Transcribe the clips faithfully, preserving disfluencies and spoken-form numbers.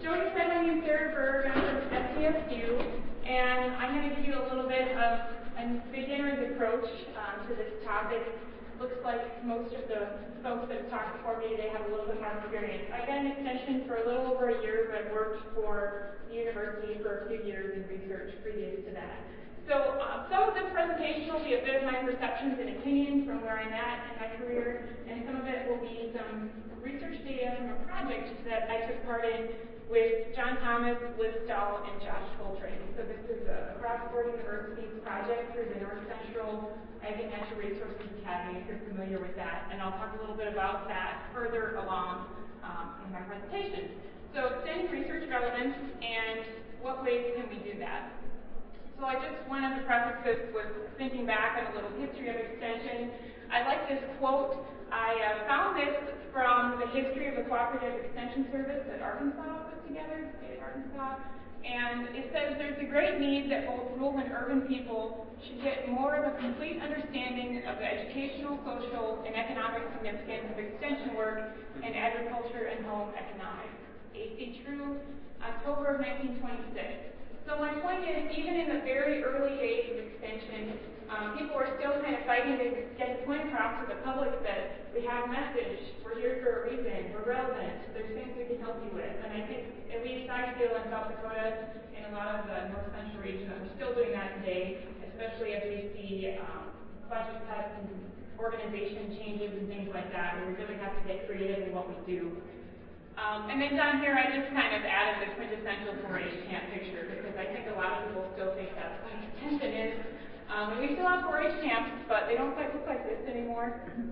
Jody said my name is Sarah Berg. I'm from S D S U, and I'm going to give you a little bit of a beginner's approach um, to this topic. Looks like most of the folks that have talked before me today have a little bit more experience. I've been in extension for a little over a year, but I've worked for the university for a few years in research previous to that. So uh, some of this presentation will be a bit of my perceptions and opinions from where I'm at in my career, and some of it will be some research data from a project that I took part in with John Thomas, Liz Stahl, and Josh Coltrane. So this is a cross-border universities project through the North Central Agricultural Resources Academy, if you're familiar with that, and I'll talk a little bit about that further along um, in my presentation. So extending research relevance, and what ways can we do that? So I just wanted to preface this with thinking back on a little history of extension. I like this quote. I uh, found this from the history of the Cooperative Extension Service that Arkansas put together, the state of Arkansas. And it says there's a great need that both rural and urban people should get more of a complete understanding of the educational, social, and economic significance of extension work in agriculture and home economics. A C True, October of nineteen twenty-six. So my point is, even in the very early days of extension, um, people were still kind of fighting to get the point across to the public that we have a message, we're here for a reason, we're relevant, there's things we can help you with. And I think, at least I feel in South Dakota, in a lot of the North Central region, that we're still doing that today, especially as we see um, budget cuts and organization changes and things like that, where we really have to get creative in what we do. Um, and then down here, I just kind of added the quintessential four H camp picture, because I think a lot of people still think that's what extension is. Um, and we still have four H camps, but they don't quite look like this anymore.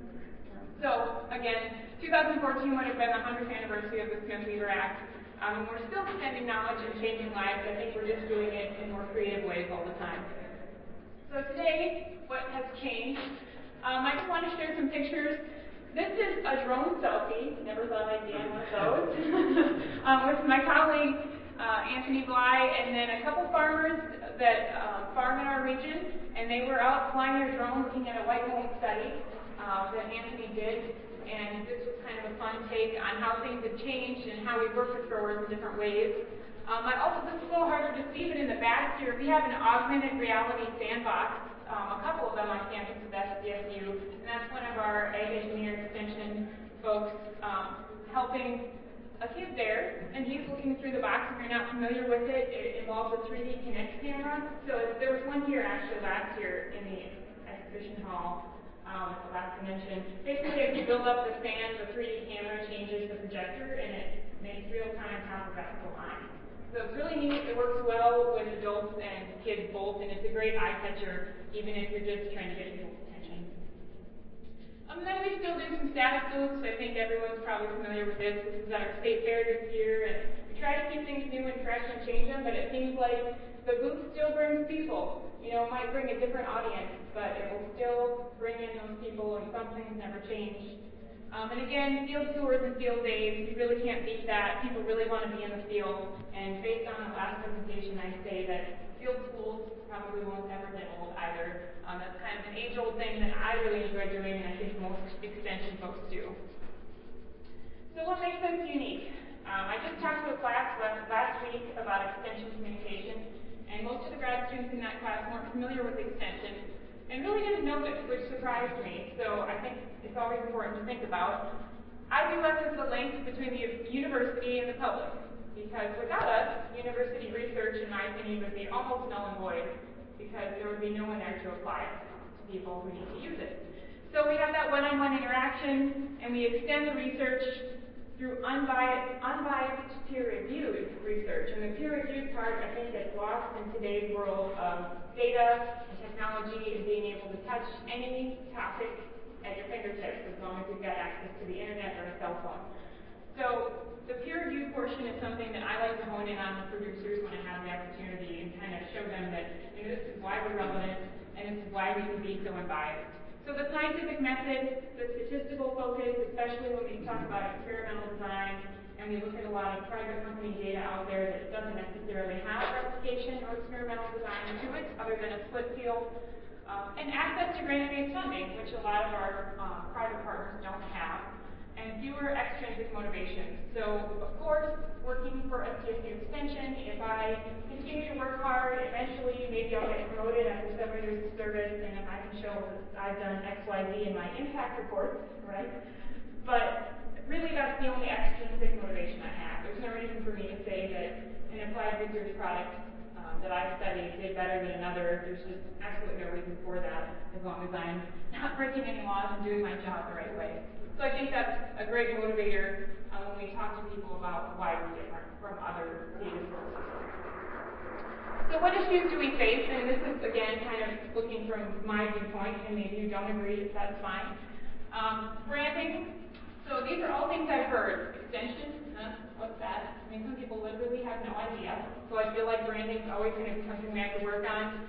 So, again, two thousand fourteen would have been the hundredth anniversary of the Smith-Weaver Act. Um, and we're still extending knowledge and changing lives. I think we're just doing it in more creative ways all the time. So today, what has changed? Um, I just want to share some pictures. This is a drone selfie. Never thought I'd be on one of those. um, with my colleague, uh, Anthony Bly, and then a couple farmers that uh, farm in our region, and they were out flying their drone looking at a white home study uh, that Anthony did, and this was kind of a fun take on how things have changed and how we work with growers in different ways. Um, I also, this is a little harder to see, but in the back here, we have an augmented reality sandbox. Um, a couple of them on campus at S D S U, and that's one of our Ag Engineer Extension folks um, helping a kid there, and he's looking through the box. If you're not familiar with it, it involves a three D Kinect camera. So there was one here actually last year in the exhibition hall um, at the last convention. Basically, as you build up the stand, the three D camera changes the projector, and it makes real-time topographical lines. So it's really neat. It works well with adults and kids both, and it's a great eye catcher, even if you're just trying to get people's attention. Um, then we still do some status booths. I think everyone's probably familiar with this. This is at our state fair this year, and we try to keep things new and fresh and change them, but it seems like the booth still brings people. You know, it might bring a different audience, but it will still bring in those people, and some things never change. Um, and again, field tours and field days, you really can't beat that. People really want to be in the field, and based on the last presentation, I say that field schools probably won't ever get old either. Um, that's kind of an age-old thing that I really enjoy doing, and I think most extension folks do. So what makes us unique? Um, I just talked to a class last week about extension communication, and most of the grad students in that class weren't familiar with extension, and really didn't know this, which surprised me. So I think it's always important to think about. I view us as the link between the university and the public, because without us, university research, in my opinion, would be almost null and void, because there would be no one there to apply it to people who need to use it. So we have that one-on-one interaction, and we extend the research through unbiased, unbiased peer-reviewed research. And the peer-reviewed part, I think, gets lost in today's world of data and technology and being able to touch any topic at your fingertips as long as you've got access to the internet or a cell phone. So the peer-reviewed portion is something that I like to hone in on with producers when I have the opportunity and kind of show them that, you know, this is why we're relevant and this is why we can be so unbiased. So the scientific method, the statistical focus, especially when we talk about experimental design, and we look at a lot of private company data out there that doesn't necessarily have replication or experimental design to it, other than a split field, um, and access to grant-based funding, which a lot of our uh, private partners don't have. and fewer extrinsic motivations. So, of course, working for S T S U Extension, if I continue to work hard, eventually maybe I'll get promoted after several years of service, and if I can show that I've done X, Y, Z in my impact reports, right? But really, that's the only extrinsic motivation I have. There's no reason for me to say that an applied research product um, that I studied did better than another. There's just absolutely no reason for that, as long as I'm not breaking any laws and doing my job the right way. So I think that's a great motivator uh, when we talk to people about why we're different from other data sources. So what issues do we face? And this is, again, kind of looking from my viewpoint, and maybe you don't agree, that's fine. Um, branding. So these are all things I've heard. Extension, huh? What's that? I mean, some people literally have no idea. So I feel like branding is always going to be something we have to work on.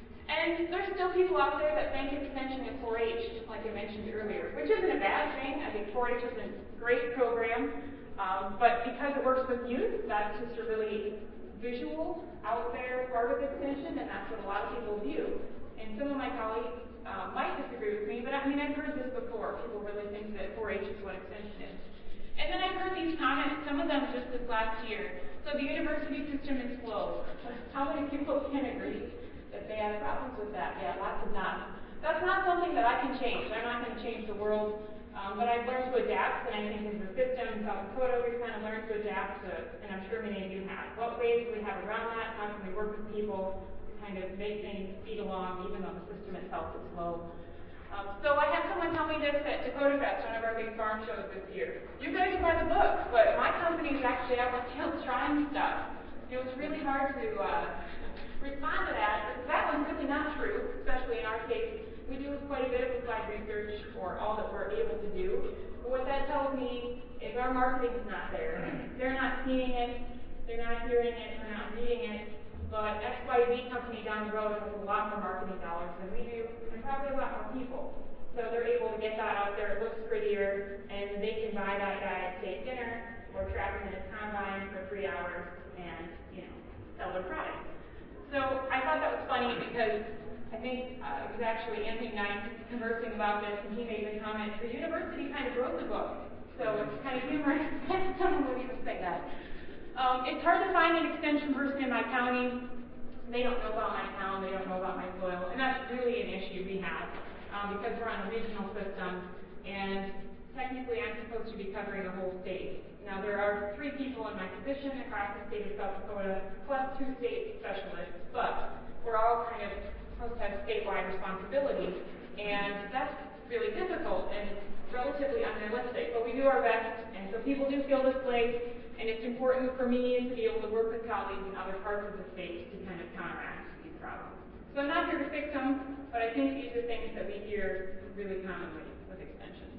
And there's still people out there that think extension is four H, like I mentioned earlier, which isn't a bad thing. I think four H is a great program, um, but because it works with youth, that's just a really visual, out there part of extension, and that's what a lot of people view. And some of my colleagues uh, might disagree with me, but I mean, I've heard this before. People really think that four H is what extension is. And then I've heard these comments, some of them just this last year. So the university system is slow. How many people can agree that they have problems with that? Yeah, lots of nods. That's not something that I can change. I'm not going to change the world, um, but I've learned to adapt, and I think as a system in South Dakota, we've kind of learned to adapt to, and I'm sure many of you have. What ways do we have around that? How can we work with people to kind of make things speed along, even though the system itself is slow? Um, so I had someone tell me this at Dakota Fest, one of our big farm shows this year. You guys read the book, but my company is actually out in the field trying stuff. It was really hard to uh, respond to that, because that was really not true, especially in our case. We do quite a bit of applied research, or all that we're able to do. But what that tells me is our marketing is not there. They're not seeing it, they're not hearing it, they're not reading it. But X Y Z company down the road has a lot more marketing dollars than we do, and probably a lot more people. So they're able to get that out there, it looks prettier, and they can buy that guy a steak dinner, or trap him in his combine for three hours, and, you know, sell their product. So I thought that was funny because I think uh, it was actually Anthony and I conversing about this, and he made the comment, the university kind of wrote the book. So it's kind of humorous that someone would even say that. Um, it's hard to find an extension person in my county. They don't know about my town, they don't know about my soil, and that's really an issue we have um, because we're on a regional system, and technically I'm supposed to be covering the whole state. Now there are three people in my position across the state of South Dakota, plus two state specialists, but we're all kind of supposed to have statewide responsibility, and that's really difficult and relatively unrealistic, but we do our best, and so people do feel this way. And it's important for me to be able to work with colleagues in other parts of the state to kind of counteract these problems. So I'm not here to fix them, but I think these are things that we hear really commonly with extension.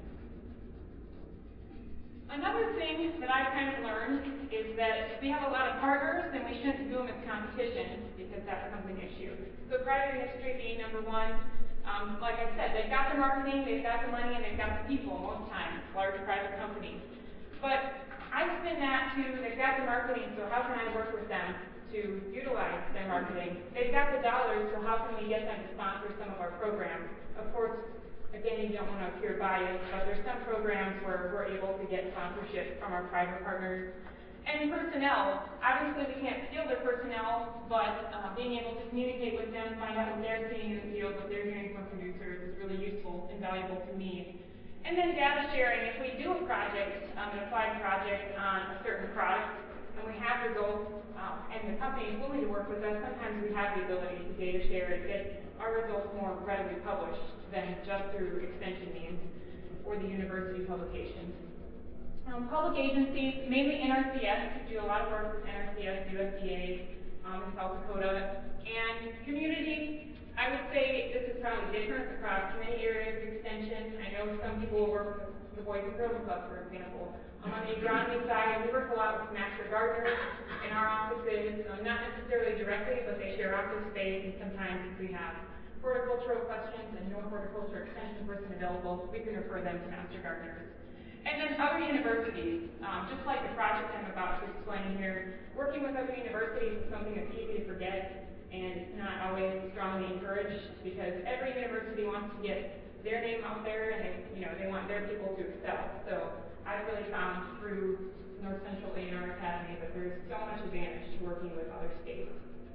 Another thing that I've kind of learned is that we have a lot of partners, and we shouldn't view them as competition, because that becomes an issue. So private industry being number one, um, like I said, they've got the marketing, they've got the money, and they've got the people most times, large private companies. But I spin that to, they've got the marketing, so how can I work with them to utilize their marketing? They've got the dollars, so how can we get them to sponsor some of our programs? Of course, again, you don't want to appear biased, but there's some programs where we're able to get sponsorship from our private partners. And personnel, obviously we can't steal their personnel, but uh, being able to communicate with them, find out what they're seeing in the field, what they're hearing from producers is really useful and valuable to me. And then data sharing, if we do a project, um, an applied project on a certain product, and we have results, um, and the company is willing to work with us, sometimes we have the ability to data share and get our results more readily published than just through extension means or the university publications. Um, public agencies, mainly N R C S, we do a lot of work with N R C S, U S D A, um, in South Dakota, and community. I would say this is probably different across many areas of extension. I know some people will work with the Boys and Girls Club, for example. Um, on the agronomy side, we work a lot with master gardeners in our offices, so not necessarily directly, but they share office space, and sometimes if we have horticultural questions and no horticulture extension person available, we can refer them to master gardeners. And then other universities, um, just like the project I'm about to explain here, working with other universities is something that's easy to forget, and it's not always strongly encouraged, because every university wants to get their name out there, and they, you know, they want their people to excel. So I've really found through North Central A and R Academy that there's so much advantage to working with other states.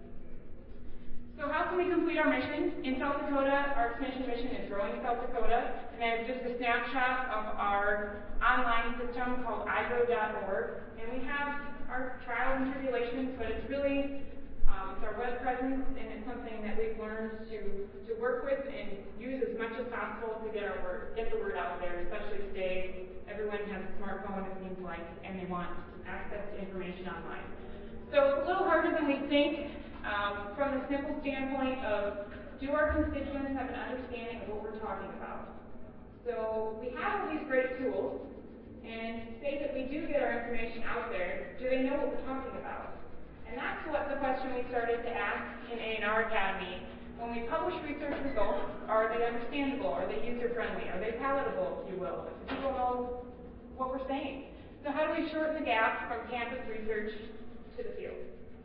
So how can we complete our mission? In South Dakota, our expansion mission is Growing South Dakota, and I have just a snapshot of our online system called I grow dot org, and we have our trials and tribulations, but it's really, um, it's our web presence, and it's something that we've learned to, to work with and use as much as possible to get our word, get the word out there, especially today. Everyone has a smartphone, it seems like, and they want access to information online. So it's a little harder than we think. Um, from the simple standpoint of, do our constituents have an understanding of what we're talking about? So we have all these great tools, and say that we do get our information out there, do they know what we're talking about? And that's what the question we started to ask in A and R Academy. When we publish research results, are they understandable? Are they user-friendly? Are they palatable, if you will? Do people know what we're saying? So how do we shorten the gap from campus research to the field?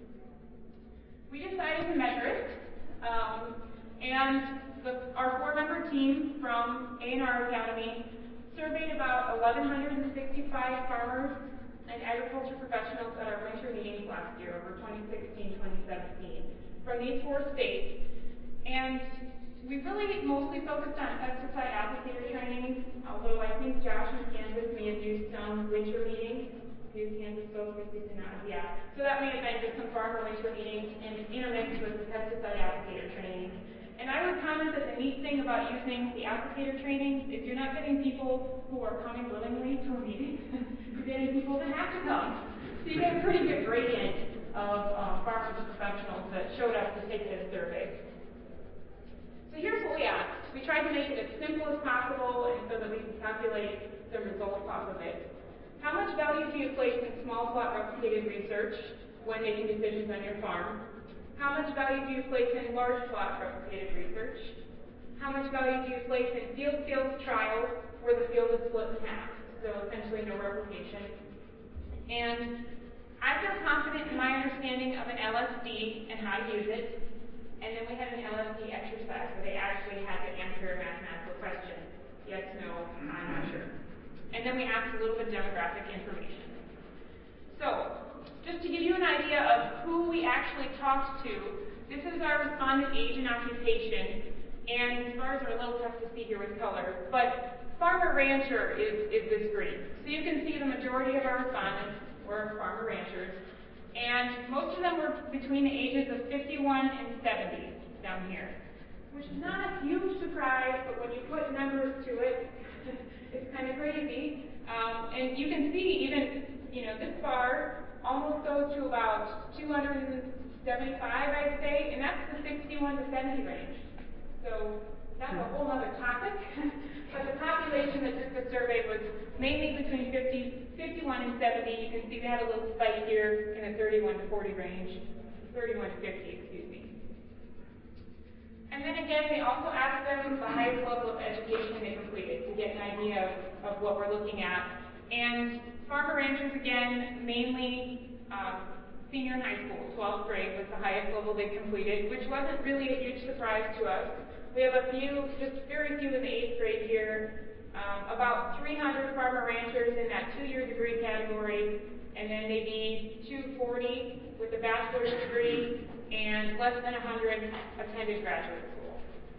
We decided to measure it, um, and the, our four-member team from A and R Academy surveyed about one thousand one hundred sixty-five farmers and agriculture professionals at our winter meetings last year, over twenty sixteen twenty seventeen, from these four states. And we really mostly focused on pesticide applicator training, although I think Josh in Kansas may have used some winter meetings. Few Kansas folks, if you did not, yeah. So that may have been just some farmer winter meetings and intermixed with the pesticide applicator training. And I would comment that the neat thing about using the applicator training is you're not getting people who are coming willingly to a meeting. You're getting people that have to come. So you get a pretty good gradient of um, farmers and professionals that showed up to take this survey. So here's what we asked. We tried to make it as simple as possible and so that we can calculate the results off of it. How much value do you place in small plot replicated research when making decisions on your farm? How much value do you place in large plot replicated research? How much value do you place in field skills trials where the field is split in half, so essentially no replication? And I feel confident in my understanding of an L S D and how to use it. And then we had an L S D exercise where they actually had to answer a mathematical question. Yes, no, I'm not sure. And then we asked a little bit of demographic information. So, just to give you an idea of who we actually talked to, this is our respondent age and occupation, and bars are a little tough to see here with color, but farmer rancher is, is this green. So you can see the majority of our respondents were farmer ranchers, and most of them were between the ages of fifty-one and seventy down here, which is not a huge surprise, but when you put numbers to it, it's kind of crazy. Um, and you can see even, you know, this bar almost goes to about two hundred seventy-five, I'd say, and that's the sixty-one to seventy range. So that's a whole other topic. But the population that took the survey was mainly between fifty, fifty-one and seventy. You can see they had a little spike here in the thirty-one to forty range, thirty-one to fifty, excuse me. And then again, we also asked them the highest level of education they completed to get an idea of, of what we're looking at. And farmer ranchers, again, mainly um, senior in high school, twelfth grade was the highest level they completed, which wasn't really a huge surprise to us. We have a few, just very few in the eighth grade here, um, about three hundred farmer ranchers in that two-year degree category, and then maybe two forty with a bachelor's degree, and less than one hundred attended graduate school.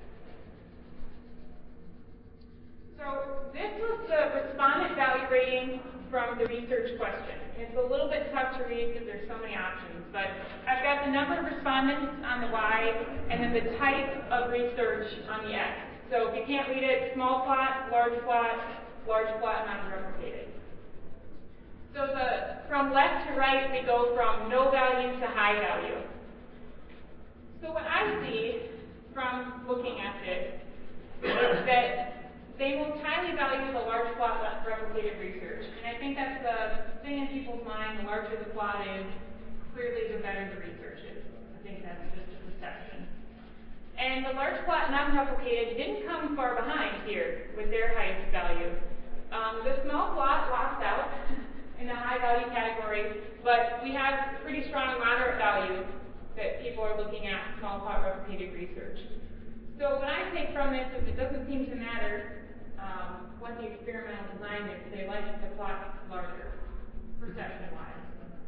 So this was the respondent value rating from the research question. It's a little bit tough to read because there's so many options, but I've got the number of respondents on the Y and then the type of research on the X. So if you can't read it, small plot, large plot, large plot, non-replicated. So the, from left to right, we go from no value to high value. So what I see from looking at this is that they most highly value the large plot replicated research. And I think that's the thing in people's mind, the larger the plot is, clearly the better the research is. I think that's just a perception. And the large plot non-replicated didn't come far behind here with their highest value. Um, the small plot lost out in the high value category, but we have pretty strong moderate value that people are looking at small plot replicated research. So what I take from this is it doesn't seem to matter um, what the experimental design is. They like the plots larger, perception-wise.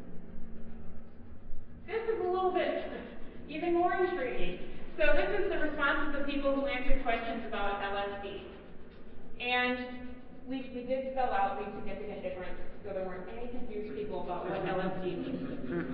This is a little bit even more intriguing. So this is the responses of people who answered questions about L S D. And we, we did spell out the significant difference, so there weren't any confused people about what L S D means.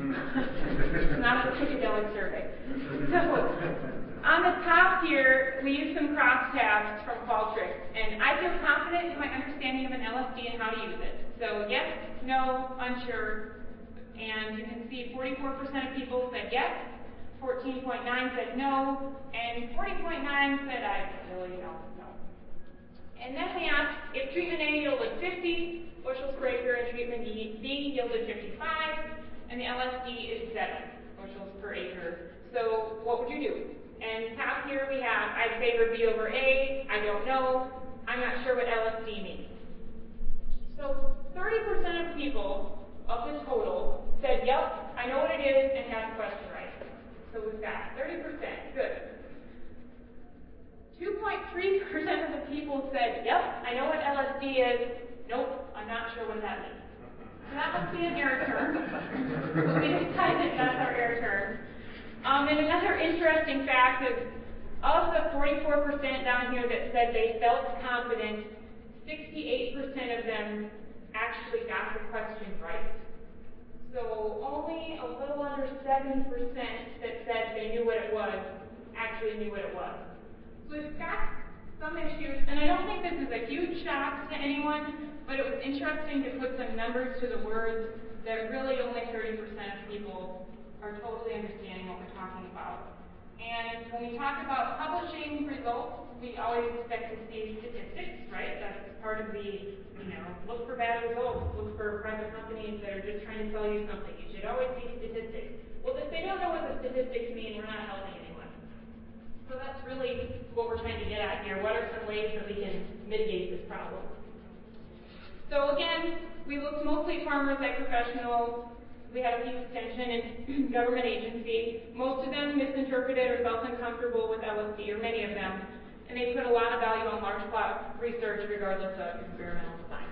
It's not a psychedelic survey. So on the top here, we use some crosstabs from Qualtrics, and I feel confident in my understanding of an L S D and how to use it. So yes, no, unsure, and you can see forty-four percent of people said yes, fourteen point nine said no, and forty point nine said I really don't know. And then we asked if treatment A yielded fifty bushels per acre and treatment B yielded fifty-five, and the L S D is seven bushels per acre. So what would you do? And top here we have, I'd favor B over A, I don't know, I'm not sure what L S D means. So thirty percent of people of the total said, yep, I know what it is, and got the question right. So we've got thirty percent, good. two point three percent of the people said, yep, I know what L S D is, nope, I'm not sure what that means. So that must be an error term. So we decided that's our error term. Um, and another interesting fact is, of the forty-four percent down here that said they felt confident, sixty-eight percent of them actually got the question right. So only a little under seven percent that said they knew what it was actually knew what it was. So we've got some issues, and I don't think this is a huge shock to anyone, but it was interesting to put some numbers to the words that really only thirty percent of people are totally understanding what we're talking about. And when we talk about publishing results, we always expect to see statistics, right? That's part of the, you know, look for bad results, look for private companies that are just trying to sell you something. You should always see statistics. Well, if they don't know what the statistics mean, we're not helping anyone. So that's really what we're trying to get at here. What are some ways that we can mitigate this problem? So again, we looked mostly at farmers, ag professionals. We had a few extension and government agency. Most of them misinterpreted or felt uncomfortable with L S D, or many of them, and they put a lot of value on large plot research regardless of experimental design.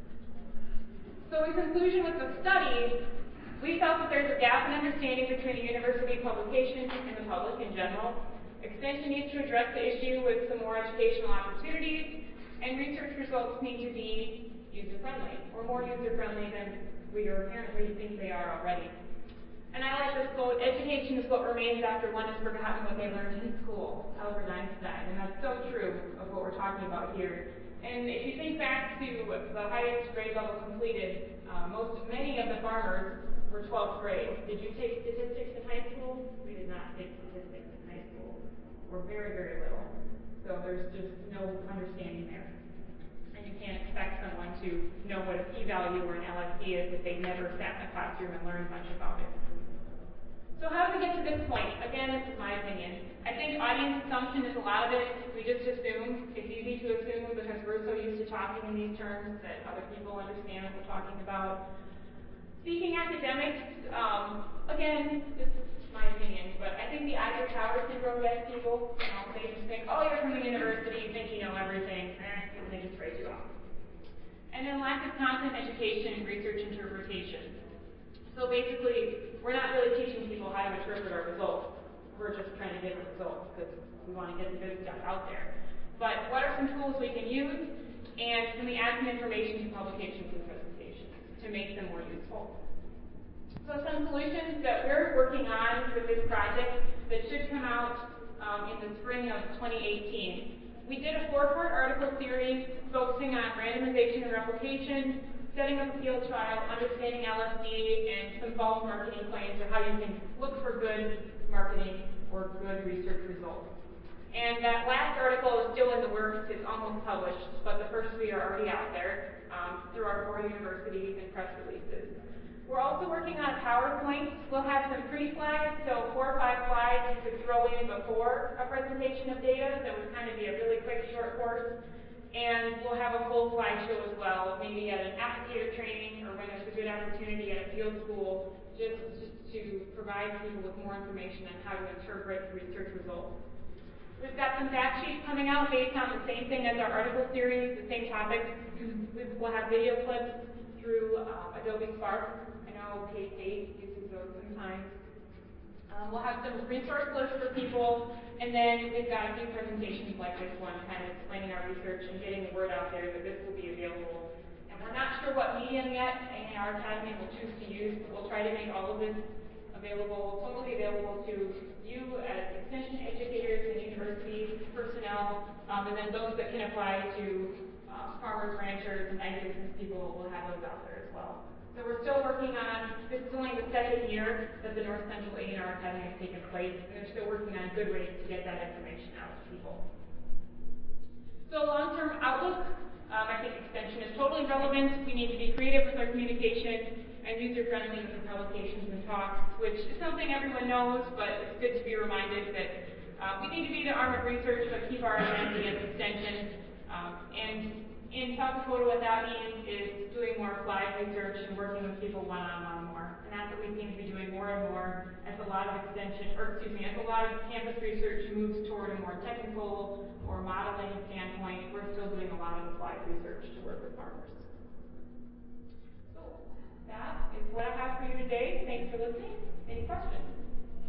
So in conclusion with the study, we felt that there's a gap in understanding between the university publication and the public in general. Extension needs to address the issue with some more educational opportunities, and research results need to be user-friendly, or more user-friendly than we apparently think they are already. And I like this quote, education is what remains after one has forgotten what they learned in school, Albert Einstein, and that's so true of what we're talking about here. And if you think back to the highest grade level completed, uh, most, many of the farmers were twelfth grade. Did you take statistics in high school? We did not take statistics in high school, or very, very little. So there's just no understanding there. You can't expect someone to know what a p-value or an L S D is if they've never sat in a classroom and learned much about it. So how did we get to this point? Again, this is my opinion. I think audience assumption is a lot of it. We just assume. It's easy to assume because we're so used to talking in these terms that other people understand what we're talking about. Speaking academics, um, again, this is my opinion, but I think the ivory tower syndrome gets people. You know, they just think, oh, you're from the university, you think you know everything, and they just write you off. And then lack of content education and research interpretation. So basically, we're not really teaching people how to interpret our results. We're just trying to get the results because we want to get the good stuff out there. But what are some tools we can use? And can we add some information to publications and presentations to make them more useful? So some solutions that we're working on with this project that should come out um, in the spring of twenty eighteen. We did a four-part article series focusing on randomization and replication, setting up a field trial, understanding L S D, and some false marketing claims, or how you can look for good marketing or good research results. And that last article is still in the works. It's almost published, but the first three are already out there um, through our four universities and press releases. We're also working on a PowerPoint. We'll have some pre-slides, so four or five slides you could throw in before a presentation of data. That would kind of be a really quick, short course. And we'll have a full slideshow as well, maybe at an applicator training or when there's a good opportunity at a field school, just, just to provide people with more information on how to interpret research results. We've got some fact sheets coming out based on the same thing as our article series, the same topics. We'll have video clips through uh, Adobe Spark. I know K-State uses those sometimes. Um, we'll have some resource lists for people, and then we've got a few presentations like this one, kind of explaining our research and getting the word out there that this will be available. And we're not sure what medium yet A N R Academy will choose to use, but we'll try to make all of this available, totally available to you as extension educators and university personnel, um, and then those that can apply to uh, farmers, ranchers, and ag business people will have those out there as well. So we're still working on, this is only the second year that the North Central A N R Academy has taken place, and they're still working on good ways to get that information out to people. So long-term outlook, um, I think extension is totally relevant. We need to be creative with our communication and user-friendly with our publications and talks, which is something everyone knows, but it's good to be reminded that uh, we need to be the arm of research, but keep our identity as extension. Um, and in South Dakota, what that means is doing more applied research and working with people one-on-one more. And that's what we seem to be doing more and more as a lot of extension, or excuse me, as a lot of campus research moves toward a more technical or modeling standpoint. We're still doing a lot of applied research to work with farmers. So that is what I have for you today. Thanks for listening. Any questions?